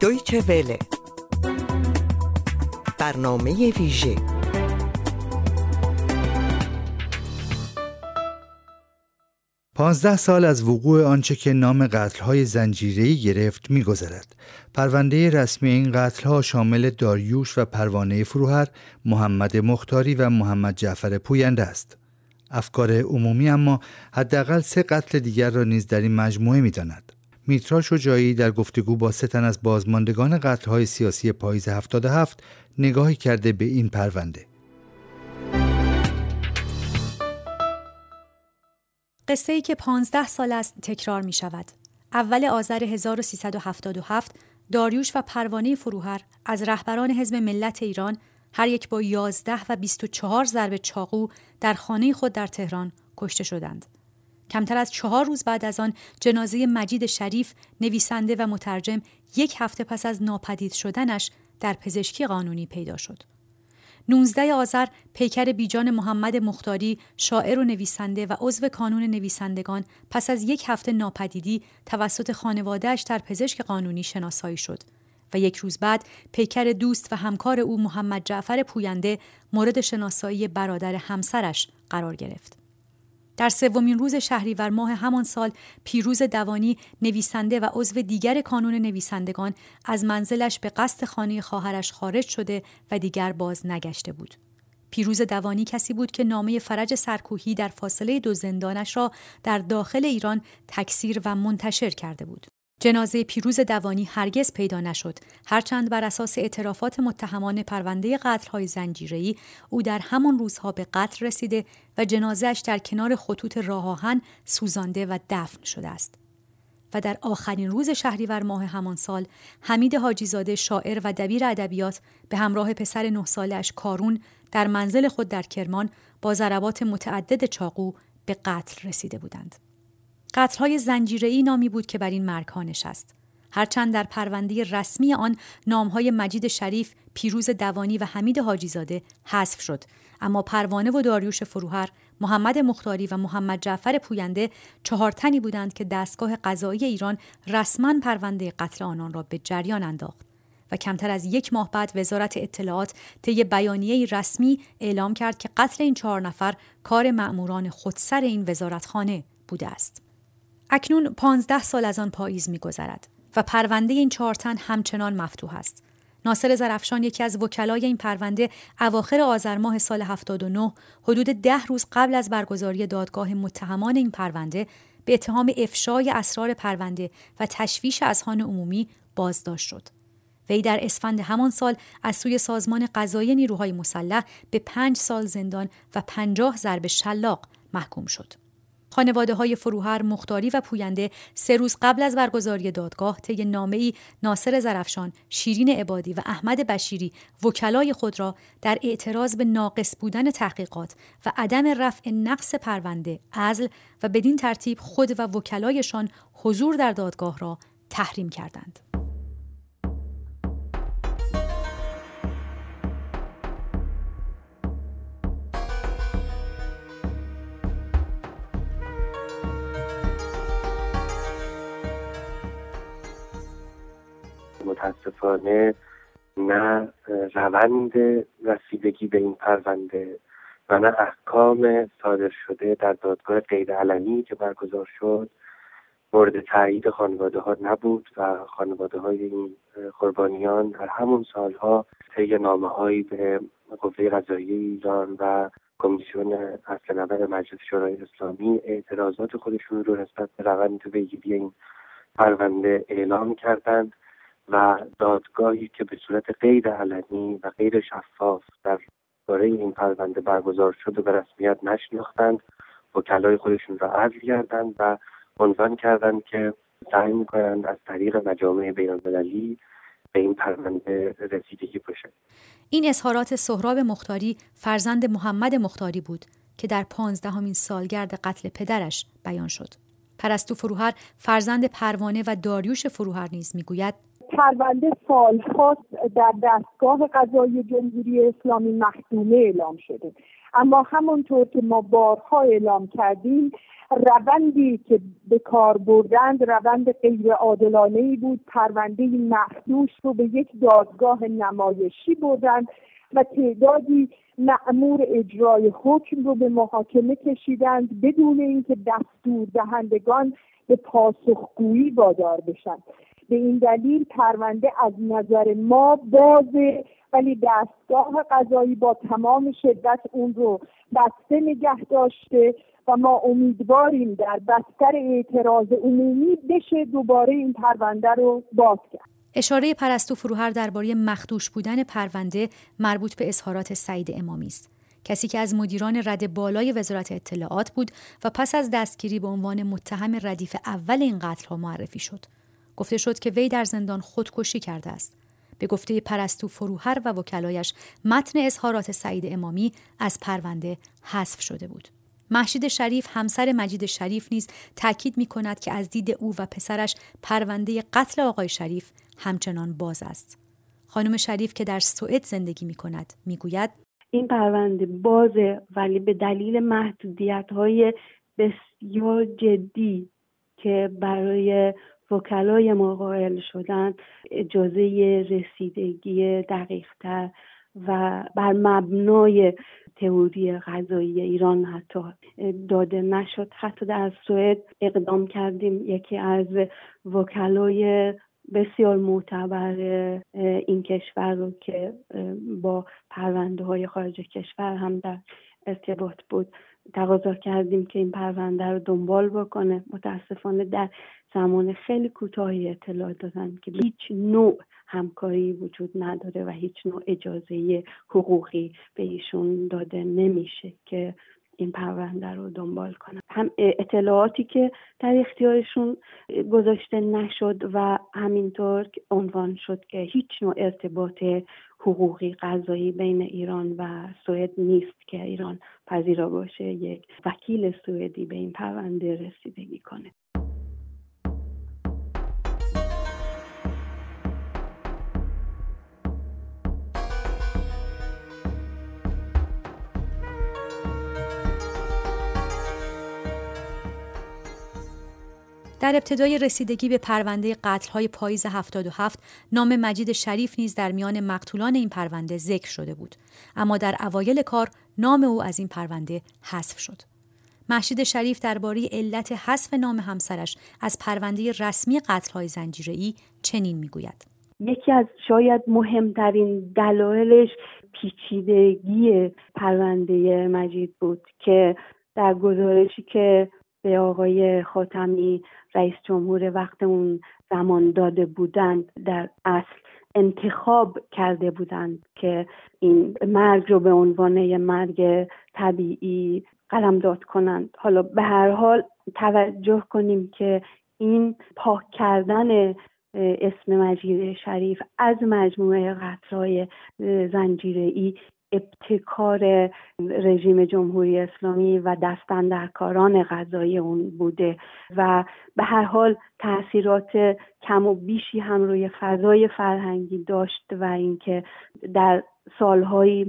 دویچه وله. برنامه ویژه. پانزده سال از وقوع آنچه که نام قتل‌های زنجیره‌ای گرفت می‌گذرد. پرونده رسمی این قتل‌ها شامل داریوش و پروانه فروهر، محمد مختاری و محمد جعفر پوینده است. افکار عمومی اما حداقل 3 قتل دیگر را نیز در این مجموعه می‌داند. میترا شجاعی در گفتگو با 3 تن از بازماندگان قتل‌های سیاسی پاییز 77 نگاهی کرده به این پرونده. قصه‌ای که 15 سال است تکرار می شود. اول آذر 1377 داریوش و پروانه فروهر از رهبران حزب ملت ایران هر یک با 11 و 24 ضرب چاقو در خانه خود در تهران کشته شدند. کمتر از 4 روز بعد از آن جنازه مجید شریف، نویسنده و مترجم، 1 هفته پس از ناپدید شدنش در پزشکی قانونی پیدا شد. 19 آذر پیکر بیجان محمد مختاری، شاعر و نویسنده و عضو کانون نویسندگان، پس از 1 هفته ناپدیدی توسط خانواده‌اش در پزشک قانونی شناسایی شد و 1 روز بعد پیکر دوست و همکار او محمد جعفر پوینده مورد شناسایی برادر همسرش قرار گرفت. در 3مین روز شهریور ماه همان سال پیروز دوانی، نویسنده و عضو دیگر کانون نویسندگان، از منزلش به قصد خانه خواهرش خارج شده و دیگر باز نگشته بود. پیروز دوانی کسی بود که نامه فرج سرکوهی در فاصله 2 زندانش را در داخل ایران تکثیر و منتشر کرده بود. جنازه پیروز دوانی هرگز پیدا نشد، هرچند بر اساس اعترافات متهمان پرونده قتل‌های زنجیره‌ای او در همان روزها به قتل رسیده و جنازه‌اش در کنار خطوط راه آهن سوزانده و دفن شده است. و در آخرین روز شهریور ماه همان سال حمید حاجی‌زاده، شاعر و دبیر ادبیات، به همراه پسر 9 ساله‌اش کارون در منزل خود در کرمان با ضربات متعدد چاقو به قتل رسیده بودند. قتل‌های زنجیره‌ای نامی بود که بر این مرگ‌ها نشست. هرچند در پرونده رسمی آن نام‌های مجید شریف، پیروز دوانی و حمید حاجی‌زاده حذف شد، اما پروانه و داریوش فروهر، محمد مختاری و محمد جعفر پوینده 4 تنی بودند که دستگاه قضایی ایران رسما پرونده قتل آنان را به جریان انداخت و کمتر از 1 ماه بعد وزارت اطلاعات طی بیانیه‌ای رسمی اعلام کرد که قتل این 4 نفر کار مأموران خودسر این وزارتخانه بوده است. اکنون 15 سال از آن پاییز می‌گذرد و پرونده این 4 تن همچنان مفتوح است. ناصر ظرفشان، یکی از وکلای این پرونده، اواخر آذر ماه سال 79 حدود 10 روز قبل از برگزاری دادگاه متهمان این پرونده به اتهام افشای اسرار پرونده و تشویش اذهان عمومی بازداشت شد. وی در اسفند همان سال از سوی سازمان قضایی نیروهای مسلح به 5 سال زندان و 50 ضرب شلاق محکوم شد. خانواده‌های فروهر، مختاری و پوینده 3 روز قبل از برگزاری دادگاه طی نامه‌ای ناصر ظرفشان، شیرین عبادی و احمد بشیری وکلای خود را در اعتراض به ناقص بودن تحقیقات و عدم رفع نقص پرونده عزل و بدین ترتیب خود و وکلایشان حضور در دادگاه را تحریم کردند. متاسفانه نه روند رسیدگی به این پرونده و نه احکام صادر شده در دادگاه غیرعلنی که برگزار شد مورد تایید خانواده ها نبود و خانواده های این قربانیان در همون سالها طی نامه‌هایی به قوه قضاییه ایران و کمیسیون اصل نظر مجلس شورای اسلامی اعتراضات خودشون رو نسبت به روند پیگیری این پرونده اعلام کردند و دادگاهی که به صورت غیر علنی و غیر شفاف در باره این پرونده برگزار شد و به رسمیت نشناختند، وکلای خودشون را عزل کردند و عنوان کردند که سعی می‌کنند از طریق مجامع بین‌المللی به این پرونده رسیدگی بشه. این اظهارات سهراب مختاری، فرزند محمد مختاری بود که در 15مین سالگرد قتل پدرش بیان شد. پرستو فروهر، فرزند پروانه و داریوش فروهر نیز میگوید: پرونده سال‌هاست در دستگاه قضایی جمهوری اسلامی مخدومه اعلام شده، اما همونطور که ما بارها اعلام کردیم روندی که به کار بردند روند غیر عادلانه‌ای بود. پرونده مخدوش رو به یک دادگاه نمایشی بردند و تعدادی مأمور اجرای حکم رو به محاکمه کشیدند بدون اینکه دستور دهندگان به پاسخگویی وادار بشن. به این دلیل پرونده از نظر ما بازه، ولی دستگاه قضایی با تمام شدت اون رو بسته نگه داشته و ما امیدواریم در بستر اعتراض عمومی بشه دوباره این پرونده رو باز کرد. اشاره پرستو فروهر درباره مخدوش بودن پرونده مربوط به اظهارات سعید امامی است. کسی که از مدیران رده بالای وزارت اطلاعات بود و پس از دستگیری به عنوان متهم ردیف اول این قتل‌ها معرفی شد. گفته شد که وی در زندان خودکشی کرده است. به گفته پرستو فروهر و وکلایش متن اظهارات سعید امامی از پرونده حذف شده بود. مهشید شریف همسر مجید شریف نیز تاکید می‌کند که از دید او و پسرش پرونده قتل آقای شریف همچنان باز است. خانم شریف که در سوئد زندگی می‌کند می‌گوید این پرونده بازه، ولی به دلیل محدودیت‌های بسیار جدی که برای وکلای ما قائل شدن اجازه رسیدگی دقیق‌تر و بر مبنای تئوری قضایی ایران حتی داده نشد. حتی در سوئد اقدام کردیم یکی از وکلای بسیار معتبر این کشور رو که با پرونده های خارج کشور هم در ارتباط بود تقاضا کردیم که این پرونده رو دنبال بکنه. متاسفانه در زمان خیلی کوتاهی اطلاع دادن که هیچ نوع همکاری وجود نداره و هیچ نوع اجازه حقوقی به ایشون داده نمیشه که این پرونده رو دنبال کنن. هم اطلاعاتی که در اختیارشون گذاشته نشد و همینطور عنوان شد که هیچ نوع ارتباط حقوقی قضایی بین ایران و سوئد نیست که ایران پذیرا باشه یک وکیل سوئدی به این پرونده رسیدگی کنه. در ابتدای رسیدگی به پرونده قتل‌های پاییز 77 نام مجید شریف نیز در میان مقتولان این پرونده ذکر شده بود، اما در اوایل کار نام او از این پرونده حذف شد. مهشید شریف درباره علت حذف نام همسرش از پرونده رسمی قتل‌های زنجیره‌ای چنین میگوید: یکی از شاید مهمترین دلایلش پیچیدگی پرونده مجید بود که در گزارشی که به آقای خاتمی رئیس جمهور وقت اون زمان داده بودند در اصل انتخاب کرده بودند که این مرگ رو به عنوان مرگ طبیعی قلمداد کنند. حالا به هر حال توجه کنیم که این پاک کردن اسم مجید شریف از مجموعه قتل‌های زنجیره‌ای ابتکار رژیم جمهوری اسلامی و دستاندرکاران قضایی اون بوده و به هر حال تأثیرات کم و بیشی هم روی فضای فرهنگی داشت و اینکه در سالهای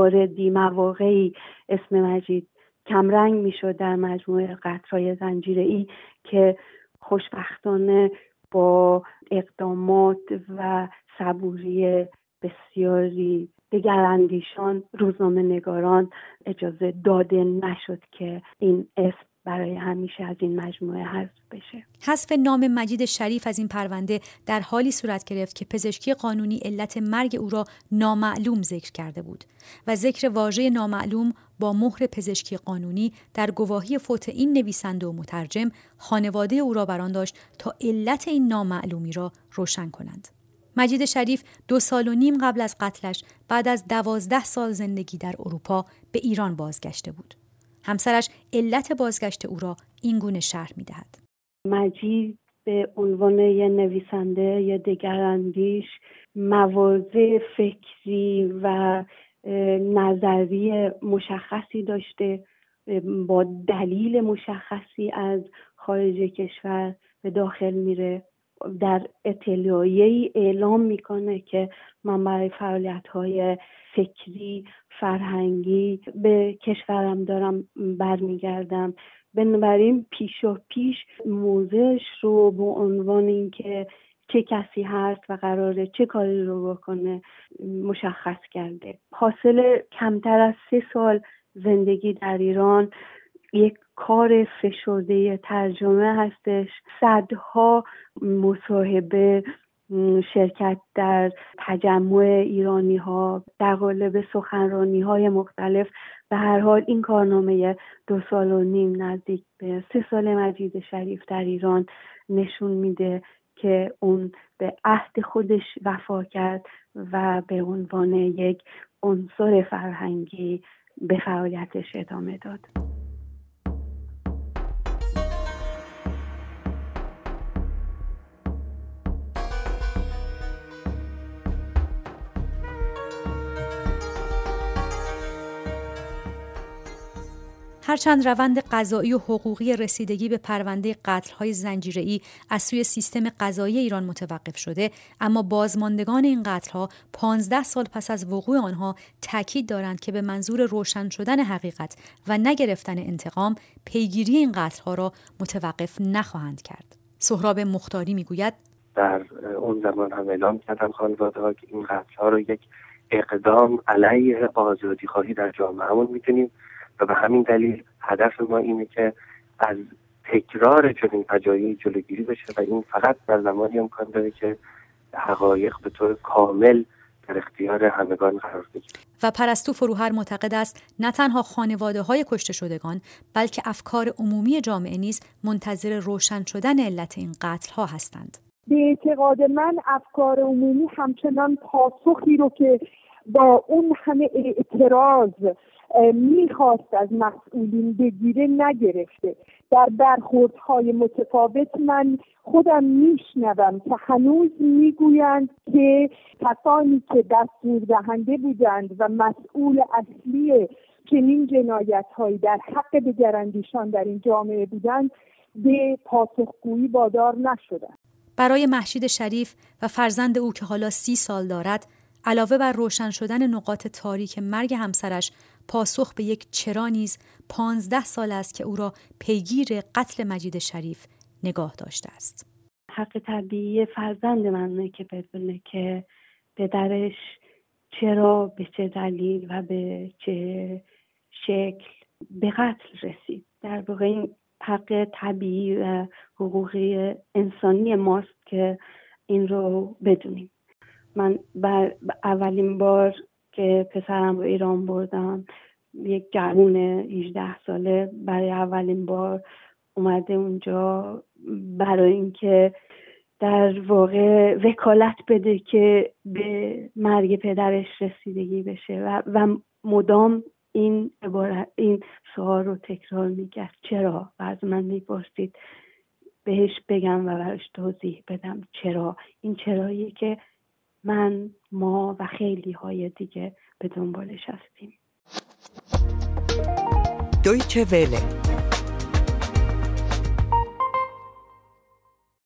مواقعی اسم مجید کمرنگ میشد در مجموعه قتل‌های زنجیره‌ای که خوشبختانه با اقدامات و صبوری بسیاری دگراندیشان روزنامه نگاران اجازه داده نشد که این اسم برای همیشه از این مجموعه حذف بشه. حذف نام مجید شریف از این پرونده در حالی صورت گرفت که پزشکی قانونی علت مرگ او را نامعلوم ذکر کرده بود و ذکر واژه نامعلوم با مهر پزشکی قانونی در گواهی فوت این نویسنده و مترجم خانواده او را بر آن داشت تا علت این نامعلومی را روشن کنند. مجید شریف 2.5 سال قبل از قتلش بعد از 12 سال زندگی در اروپا به ایران بازگشته بود. همسرش علت بازگشت او را این گونه شرح می‌دهد: مجید به عنوان یه نویسنده یا دگراندیش مواضع فکری و نظری مشخصی داشته، با دلیل مشخصی از خارج کشور به داخل میره در اطلاعیه‌ای اعلام میکنه که من برای فعالیت‌های فکری، فرهنگی به کشورم دارم برمیگردم. بنابراین پیش موضعش رو به عنوان اینکه چه کسی هست و قراره چه کاری رو بکنه مشخص کرده. حاصل کمتر از 3 سال زندگی در ایران یک کار فشرده ترجمه هستش. صدها مصاحبه، شرکت در تجمع ایرانی ها در قالب سخنرانی های مختلف. به هر حال این کارنامه 2.5 سال نزدیک به 3 سال مجید شریف در ایران نشون میده که اون به عهد خودش وفا کرد و به عنوان یک عنصر فرهنگی به فعالیتش ادامه داد. هرچند روند قضایی و حقوقی رسیدگی به پرونده قتل‌های زنجیره‌ای از سوی سیستم قضایی ایران متوقف شده، اما بازماندگان این قتل‌ها 15 سال پس از وقوع آنها تاکید دارند که به منظور روشن شدن حقیقت و نگرفتن انتقام، پیگیری این قتل‌ها را متوقف نخواهند کرد. سهراب مختاری میگوید در اون زمان هم اعلام کردن خانواده‌ها که این قتل‌ها رو یک اقدام علیه آزادی‌خواهی در جامعهمون می‌دونیم و به همین دلیل هدف ما اینه که از تکرار چنین فجایعی جلوگیری بشه و این فقط در زمانی امکان داره که حقایق به طور کامل در اختیار همگان قرار بگیره. و پرستو فروهر معتقد است نه تنها خانواده‌های کشته شدگان بلکه افکار عمومی جامعه نیز منتظر روشن شدن علت این قتل‌ها هستند. به اعتقاد من افکار عمومی همچنان پاسخی رو که با اون همه اعتراض میخواست از مسئولین بگیره نگرفته. در برخوردهای متفاوت من خودم میشنوم که هنوز میگویند که کسانی که دستور دهنده بودند و مسئول اصلی چنین جنایت‌هایی در حق دگراندیشان در این جامعه بودند به پاسخگویی وادار نشدند. برای مهشید شریف و فرزند او که حالا 30 سال دارد، علاوه بر روشن شدن نقاط تاریک مرگ همسرش، پاسخ به یک چرا نیز 15 سال است که او را پیگیر قتل مجید شریف نگاه داشته است. حق طبیعی فرزند منه که بدونه که پدرش چرا، به چه دلیل و به چه شکل به قتل رسید. در واقع این حق طبیعی و حقوقی انسانی ماست که این رو بدونیم. من اولین بار که پسرم رو ایران بردم، یک جوان 18 ساله برای اولین بار اومده اونجا برای اینکه در واقع وکالت بده که به مرگ پدرش رسیدگی بشه و مدام این سوال رو تکرار میکرد. چرا؟ و از من میپرسید بهش بگم و براش توضیح بدم چرا. این چراییه که ما و خیلی های دیگه به دنبالش هستیم. دویچه وله